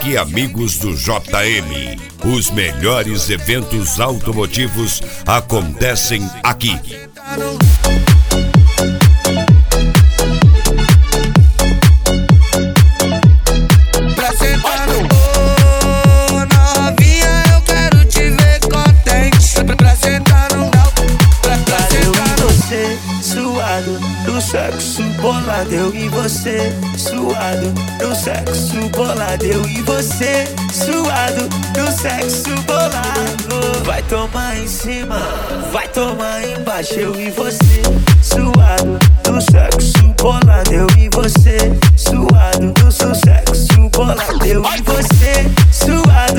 Parque Amigos do JM. Os melhores eventos automotivos acontecem aqui. No sexo bolado, eu e você, suado. No sexo bolado, eu e você, suado. No sexo bolado. Vai tomar em cima, vai tomar embaixo, eu e você, suado. No sexo bolado, eu e você, suado. No seu sexo bolado, eu e você, suado.